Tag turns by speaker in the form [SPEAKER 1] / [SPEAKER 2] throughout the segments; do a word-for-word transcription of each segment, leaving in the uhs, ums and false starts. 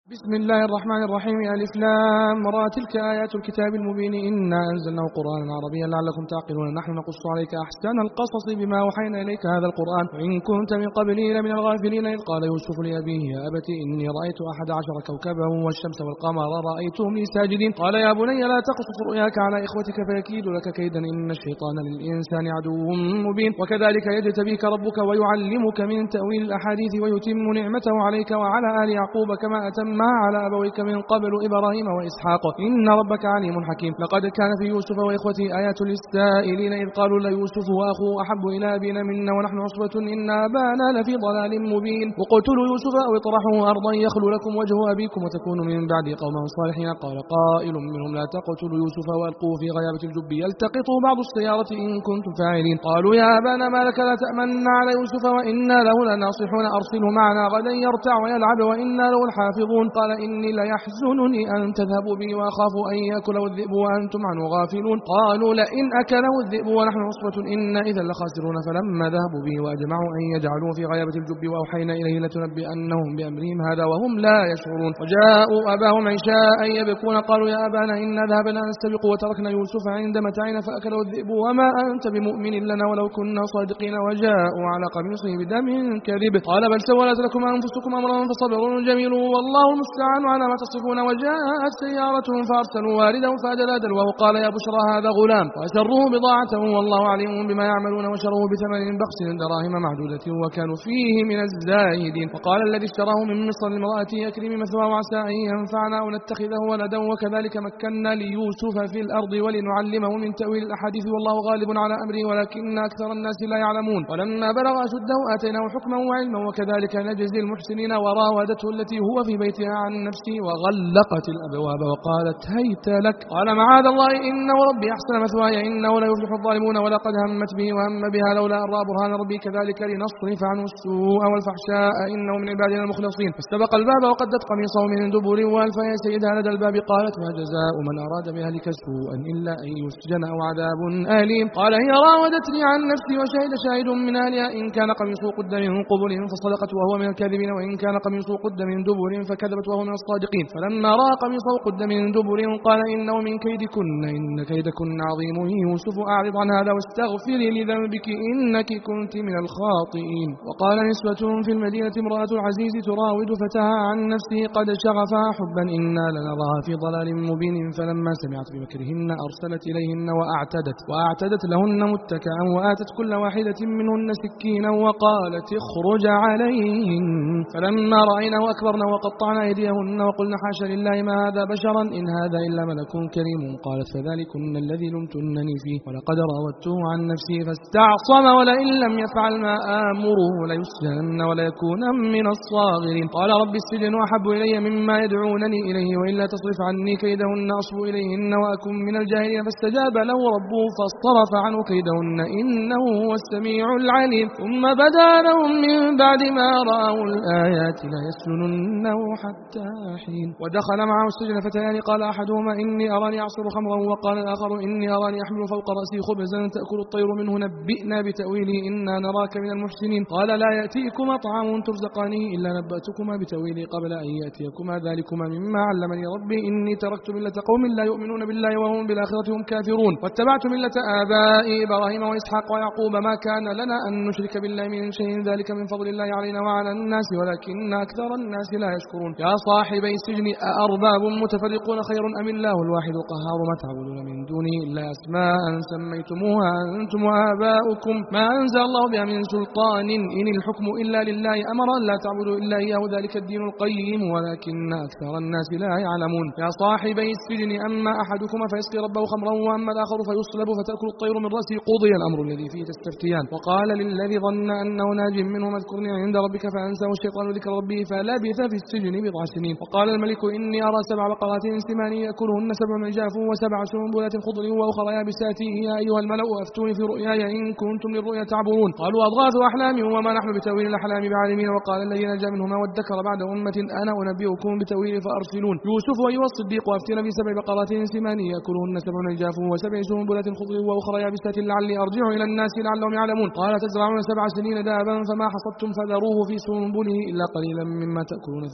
[SPEAKER 1] بسم الله الرحمن الرحيم. ألف لام را تلك آيات الكتاب المبين إنا أنزلناه قرآنا عربيا لعلكم تعقلون. نحن نقص عليك أحسن القصص بما وحينا إليك هذا القرآن وإن كنت من قبله لمن الغافلين. إذ قال يوسف لأبيه يا أبت إني رأيت أحد عشر كوكبا والشمس والقمر رأيتهم لي ساجدين. قال يا بني لا تقصص رؤياك على إخوتك فيكيد لك كيدا إن الشيطان للإنسان عدو مبين. وكذلك يجتبيك ربك ويعلمك من تأويل الأحاديث ويتم نعمته عليك وعلى آل يعقوب كما أتم ما على أبويك من قبل إبراهيم وإسحاق إن ربك عليم حكيم. لقد كان في يوسف وإخوته آيات للسائلين إذ قالوا ليوسف وأخوه أحب إلى أبينا منا ونحن عصبة إن أبانا لفي ضلال مبين. وقتلوا يوسف أو اطرحوه أرضا يخلو لكم وجه أبيكم وتكونوا من بعد قوما صالحين. قال قائل منهم لا تقتلوا يوسف وألقوه في غيابة الجب يلتقطوا بعض السيارة إن كنتم فاعلين. قالوا يا أبانا ما لك لا تأمنا على يوسف وإنا له لناصحون أرسله معنا غدا يرتع ويلعب وإنا له الحافظون. قال إني ليحزنني أن تذهبوا به وأخاف أن يأكله الذئب وأنتم عنه غافلون. قالوا لئن أكله الذئب ونحن عصبة إنا إذا لخاسرون. فلما ذهبوا به وأجمعوا أن يجعلوه في غيابة الجب وأوحينا إليه لتنبئنهم بأمرهم هذا وهم لا يشعرون. وجاءوا أباهم عشاء يبكون قالوا يا أبانا إنا ذهبنا نستبق وتركنا يوسف عند متاعنا فأكله الذئب وما أنت بمؤمن لنا ولو كنا صادقين. وجاءوا على قميصه بدم كذب قال بل سولت لكم أنفسكم أمرا فصبر جميل والله المستعان على ما تصفون. وجاءت سيارة فأرسلوا واردهم فأدلى دلوه قال يا بشرى هذا غلام وأسروه بضاعة والله عليم بما يعملون وشروه بثمن بخس دراهم معدودة وكانوا فيه من الزاهدين. وقال الذي اشتراه من مصر لامرأته أكرمي مثواه وعسى أن ينفعنا أو نتخذه ولدا وكذلك مكنا ليوسف في الأرض ولنعلمه من تأويل الأحاديث والله غالب على أمره ولكن أكثر الناس لا يعلمون. ولما بلغ أشده آتيناه حكما وعلما وكذلك نجزي المحسنين. وراودته التي هو في بيتها عن نفسه وغلقت الأبواب وقالت هيت لك قال معاذ الله إنه ربي أحسن مثواي إنه لا يفلح الظالمون. ولقد همت به وهم بها لولا أن رأى برهان ربي كذلك لنصرف عنه السوء والفحشاء إنه من عبادنا المخلصين. فاستبق الباب وقدت قميصه من دبر وألف يا سيدها لدى الباب قالت ما جزاء من أراد بأهلك سوءا إلا أن يسجن أو عذاب أليم. قال هي راودتني عن نفسي وشهد شاهد من أهلها إن كان قميصه قد من قبل فصدقت وهو من الكاذبين وإن كان قميصه قد من دبر فكذبت وهو من الصادقين. فلما رأى قميصه قد من دبر قال إنه من كيدكن إن كيدكن عظيم. يوسف أعرض عن هذا واستغفري لذنبك إنك كنت من الخاطئين. وقال نسوة في المدينة امرأة العزيز تراود فتاها عن نفسه قد شغفها حبا إنا لنراها في ضلال مبين. فلما سمعت بمكرهن أرسلت إليهن وأعتدت وأعتدت لهن متكئا وآتت كل واحدة منهن سكينا وقالت اخرج عليهن. فلما رأيناه أكبرنا وقطعنا أيديهن وقلنا حاشا لله ما هذا بشرا إن هذا إلا ملك كريم. قالت فذلكن الذي لمتنني فيه ولقد راودته عن نفسه فاستعصم ولئن لم يفعل ما آمره ليسجنن وليكون من الصاغرين. قال رب السجن أحب إلي مما يدعونني إليه وإلا تصرف عني كيدهن أصب إليهن وأكن من الجاهلين. فاستجاب له ربه فاصطرف عنه كيدهن إنه هو السميع العليم. ثم بدا لهم من بعد ما رأوا الآيات ليسجننه حتى حين. ودخل معه السجن فتيان قال أحدهما إني أراني أعصر خمرا وقال الآخر إني أراني أحمل فوق رأسي خبزا تأكل الطير منه نبئنا بتأويله إنا نراك من المحسنين. قال لا يأتيكما طعام ترزقانه إلا نبأتكما بتأويله قبل أن يأتيكما ذلكما مما علمني ربي إني تركت ملة قوم لا يؤمنون بالله وهم بالآخرة هم كافرون واتبعت ملة آبائي إبراهيم وإسحاق ويعقوب ما كان لنا أن نشرك بالله من شيء ذلك من فضل الله علينا وعلى الناس ولكن أكثر الناس لا يشكرون. يا صاحبي السجن أأرباب متفرقون خير أم الله الواحد القهار ما تعبدون من دونه إلا أسماء سميتموها أنتم وآباؤكم ما أنزل الله بها من سلطان إن الحكم إلا لله أمر لا تعبدوا إلا إياه ذلك الدين القيم ولكن أكثر الناس لا يعلمون. يا صاحبي السجن أما أحدكما فيسقي ربه خمرا وأما الآخر فيصلب فتأكل الطير من رأسه قضي الأمر الذي فيه تستفتيان. وقال للذي ظن أنه ناج منه اذكرني عند ربك فأنساه الشيطان ذكر ربه فلبث في السجن بضع سنين. وقال الملك إني أرى سبع بقرات سمان يأكلهن سبع عجاف وسبع سنبلات خضر وأخرى يابسات يا أيها الملأ أفتوني في رؤياي إن كنتم للرؤيا تعبرون. قالوا أضغاث أحلام وما نحن بتأويل الأحلام بعالمين. وقال الذي نجا منهما وادكر بعد أمة أنا أنبئكم بتأويل فأرسلون. يوسف أيها الصديق أفتنا في سبع بقرات سمان يأكلهن سبع عجاف وسبع سنبلات خضر وأخرى يابسات لعلي أرجع إلى الناس لعلهم يعلمون. قال تزرعون سبع سنين دابا فما حصدتم فذروه في سنبله إلا قليلا مما تأكلون ثم يأتي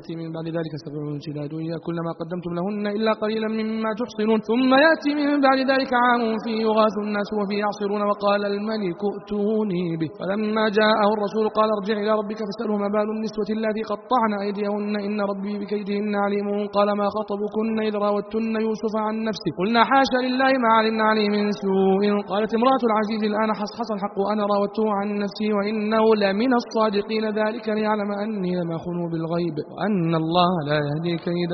[SPEAKER 1] يأتي من بعد ذلك سبع شداد يأكل ما قدمتم لهن إلا قليلا مما تحصنون ثم يأتي من بعد ذلك عام فيه يغاث الناس وفيه يعصرون وقال الملك ائتوني به فلما جاءه الرسول قال ارجع إلى ربك فاسأله ما بال النسوة التي قطعن أيديهن إن ربي بكيدهن عليم قال ما خطبكن إذ راوتن يوسف عن نفسه قلنا حاشا لله ما علمنا عليه من سوء قالت امرأة العزيز الآن حصحص الحق وأنا راودته عن نفسي وإنه لمن الصادقين ذلك ليعلم أني لم أخنه بالغيب وأن الله لا يهدي كيد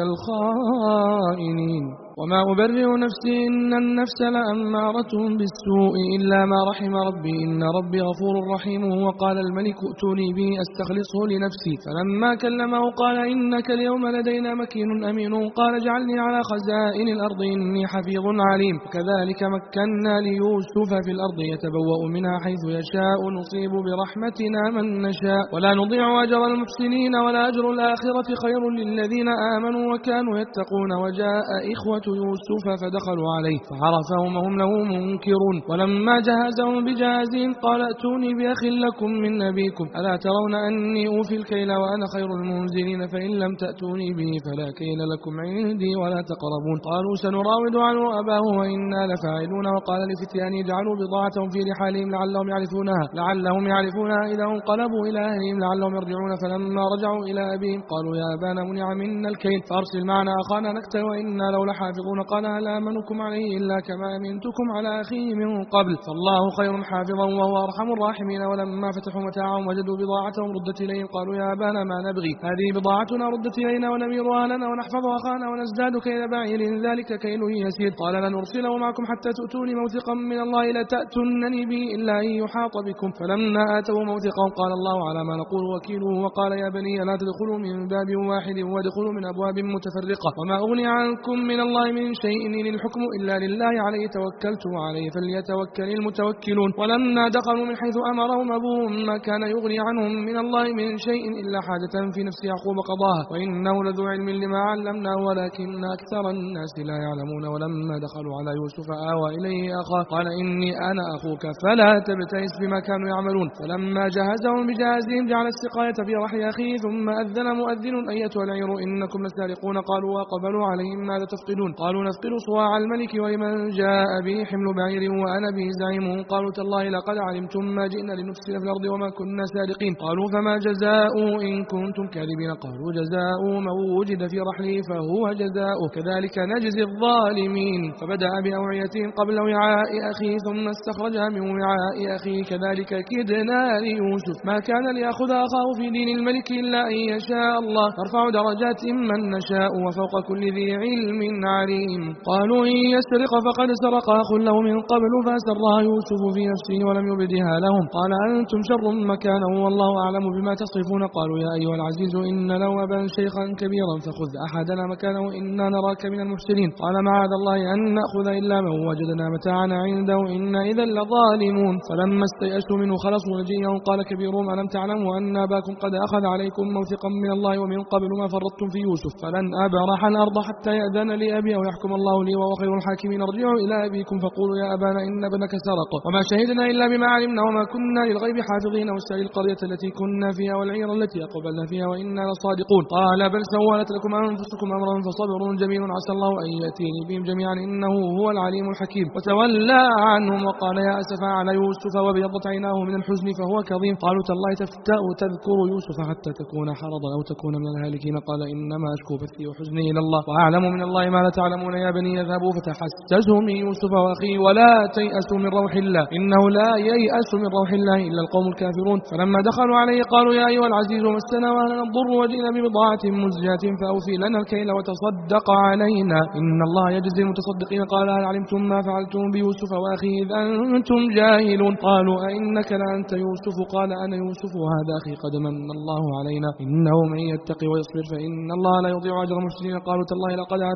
[SPEAKER 1] الخائنين وما أبرئ نفسي إن النفس لأمارة بالسوء إلا ما رحم ربي إن ربي غفور رحيم وقال الملك ائتوني به أستخلصه لنفسي فلما كلمه قال إنك اليوم لدينا مكين أمين قال اجعلني على خزائن الأرض إني حفيظ عليم وكذلك مكنا ليوسف في الأرض يتبوأ منها حيث يشاء نصيب برحمتنا من نشاء ولا نضيع أجر المحسنين ولا أجر الآخرة خير للذين آمنوا وكانوا يتقون وجاء إخوة يوسف فدخلوا عليه فعرفهم وهم له منكرون ولما جهزهم بجهازهم قال ائتوني بأخ لكم من أبيكم ألا ترون أني أوفي الكيل وأنا خير المنزلين فإن لم تأتوني به فلا كيل لكم عندي ولا تقربون قالوا سنراود عنه أباه وإنا لفاعلون وقال لفتيانه اجعلوا بضاعتهم في رحالهم لعلهم يعرفونها لعلهم يعرفونها إذا انقلبوا إلى أهلهم لعلهم يرجعون فلما رجعوا إلى أبيهم قالوا يا أبانا منع منا الكيل فأرسل معنا أخانا نكتل وإنا لو لحافظون قال هل آمنكم عليه إلا كما أمنتكم على أخيه من قبل فالله خير حافظا وهو أرحم الراحمين ولما فتحوا متاعهم وجدوا بضاعتهم ردت إليهم قالوا يا أبانا ما نبغي هذه بضاعتنا ردت إلينا ونمير أهلنا ونحفظ أخانا ونزداد كيل بعير ذلك كيل يسير قال لنرسله معكم حتى تؤتوني موثقا من الله لتأتونني به إلا أن يحاط بكم فلما آتوا موثقهم قال الله على ما نقول وكيله وقال يا بني لا تدخلوا من باب واحد وادخلوا من أبواب متفرقة وما أغني عنكم من الله من شيء إن الحكم إلا لله عليه توكلت وعليه فليتوكل المتوكلون ولما دخلوا من حيث أمرهم أبوهم ما كان يغني عنهم من الله من شيء إلا حاجة في نفس يعقوب قضاها وإنه لذو علم لما علمناه ولكن أكثر الناس لا يعلمون ولما دخلوا على يوسف آوى إليه أخاه قال إني أنا أخوك فلا تبتئس بما كانوا يعملون فلما جهزهم بجهازهم جعل السقاية في رحل أخيه ثم أذن مؤذن أيتها العير إنكم لسارقون قالوا وقبلوا عليهم ماذا تفقدون قالوا نفقد صواع الملك ولمن جاء به حمل بعير وأنا به زعيم قالوا تالله لقد علمتم ما جئنا لنفسد في الأرض وما كنا سارقين قالوا فما جزاء إن كنتم كاذبين قالوا جزاء من وجد في رحله فهو جزاء كذلك نجزي الظالمين فبدأ بأوعيتهم قبل وعاء أخيه ثم استخرجها من وعاء أخيه كذلك كدنا ليوسف ما كان ليأخذ أخاه في دين الملك إلا أن يشاء الله نرفع درجات من نشاء وفوق كل ذي علم عليم قالوا إن يسرق فقد سرق أخ له من قبل فأسرها يوسف في نفسه ولم يبدها لهم قال أنتم شر مكانا والله أعلم بما تصفون قالوا يا أيها العزيز إن له أبا شيخا كبيرا فخذ أحدنا مكانه إنا نراك من المحسنين قال معاذ الله أن نأخذ إلا من وجدنا متاعنا عنده إن إذا لظالمون فلما استيأسوا منه خلصوا نجيهم قال كبيرهم ألم تعلموا أن أباكم قد أخذ عليكم موثقا من الله ومن قبل ما فرطتم في يوسف فلن أبرح الأرض حتى يأذن لي أبي أو يحكم الله لي وهو خير الحاكمين ارجعوا إلى أبيكم فقولوا يا أبانا إن ابنك سرق وما شهدنا إلا بما علمنا وما كنا للغيب حافظين واسأل القرية التي كنا فيها والعير التي أقبلنا فيها وإنا لصادقون قال بل سولت لكم أنفسكم أمرا فصبر جميل عسى الله أن يأتيني بهم جميعا إنه هو العليم الحكيم وتولى عنهم وقال يا أسفا على يوسف وابيضت عيناه من الحزن فهو كظيم قالوا تالله تفتأ تذكر يوسف حتى تكون حرضا أو تكون من الهالكين قال إنما أشكو بثي وحزني إلى الله وأعلم من الله ما لا تعلمون يا بني يذهبوا فتحسسوا من يوسف وأخيه ولا تيأسوا من روح الله إنه لا ييأس من روح الله إلا القوم الكافرون فلما دخلوا عليه قالوا يا أيها العزيز مسنا وأهلنا الضر وجئنا ببضاعة مزجاة فأوفي لنا الكيل وتصدق علينا إن الله يجزي المتصدقين قال هل علمتم ما فعلتم بيوسف وأخيه إذ أنتم جاهلون قالوا أئنك لأنت يوسف قال أنا يوسف وهذا أخي قد من الله علينا إنه من يتقي ويصبر فإن الله لا يضيع أجر المحسنين قالوا تالله لقد آثرك الله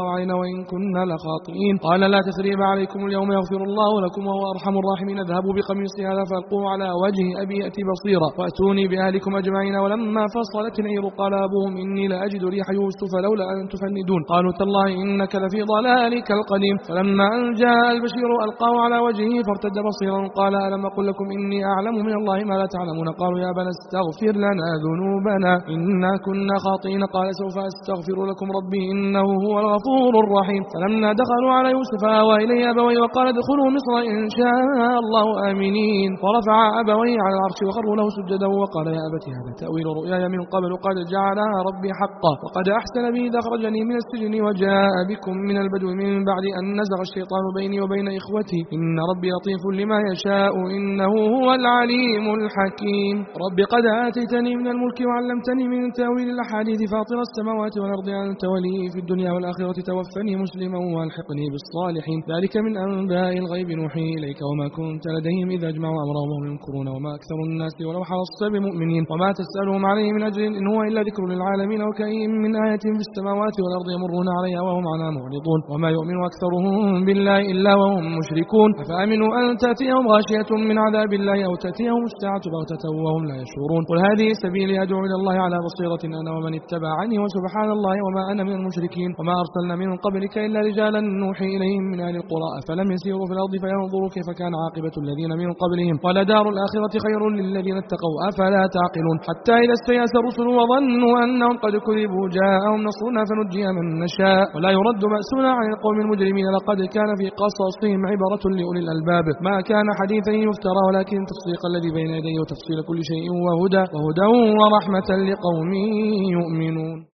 [SPEAKER 1] علينا وإن كنا لخاطئين. قال لا تثريب عليكم اليوم يغفر الله لكم وهو أرحم الراحمين. اذهبوا بقميصي هذا فألقوه على وجه أبي يأتي بصيرا وأتوني بأهلكم أجمعين. ولما فصلت العير قال أبوهم إني لأجد ريح يوسف لولا أن تفندون. قالوا تالله إنك لفي ضلالك القديم. فلما أن جاء البشير ألقاه على وجهه فارتد بصيرا قال ألم أقل لكم إني أعلم من الله ما لا تعلمون. قالوا يا أبانا استغفر لنا ذنوبنا إنا كنا خاطئين. قال سوف أستغفر لكم ربي إنه هو الغفور الرحيم. فلما دخلوا على يوسف آوى إليه أبويه وقال ادخلوا مصر إن شاء الله آمنين. ورفع أبويه على العرش وخروا له سجدا وقال يا أبت هذا تأويل رؤياي من قبل قد جعلها ربي حقا وقد أحسن بي إذ أخرجني من السجن وجاء بكم من البدو من بعد أن نزغ الشيطان بيني وبين إخوتي إن ربي لطيف لما يشاء إنه هو العليم الحكيم. رب قد آتيتني من الملك وعلمتني من تأويل الأحاديث فاطر السماوات والأرض أنت ولي في الدنيا والآخرة توفني مسلما والحقني بالصالحين. ذلك من أنباء الغيب نوحي إليك وما كنت لديهم إذا أجمعوا أمرهم وهم يمكرون وما أكثر الناس ولو حرصت بمؤمنين وما تسألهم عليه من أجر إن هو إلا ذكر للعالمين. وكأين من آية في السماوات والأرض يمرون عليها وهم عنها معرضون وما يؤمن أكثرهم بالله إلا وهم مشركون. أفأمنوا أن تأتيهم غاشية من عذاب الله أو تأتيهم الساعة بغتة وهم لا يشعرون. قل هذه سبيلي أدعو إلى الله على بصيرة أنا ومن اتبعني وسبحان الله وما أنا من المشركين. وما أرسلنا من قبلك إلا رجالا نوحي إليهم من أهل القرى أفلم يسيروا في الأرض فينظروا كيف كان عاقبة الذين من قبلهم ولدار الآخرة خير للذين اتقوا أفلا تعقلون. حتى إذا استيأس الرسل وظنوا أنهم قد كذبوا جاءهم نصرنا فنجي من نشاء ولا يرد بأسنا عن القوم المجرمين. لقد كان في قصصهم عبرة لأولي الألباب ما كان حديثا يفترى ولكن تصديق الذي بين يديه وتفصيل كل شيء وهدى وهدى ورحمة لقوم يؤمنون.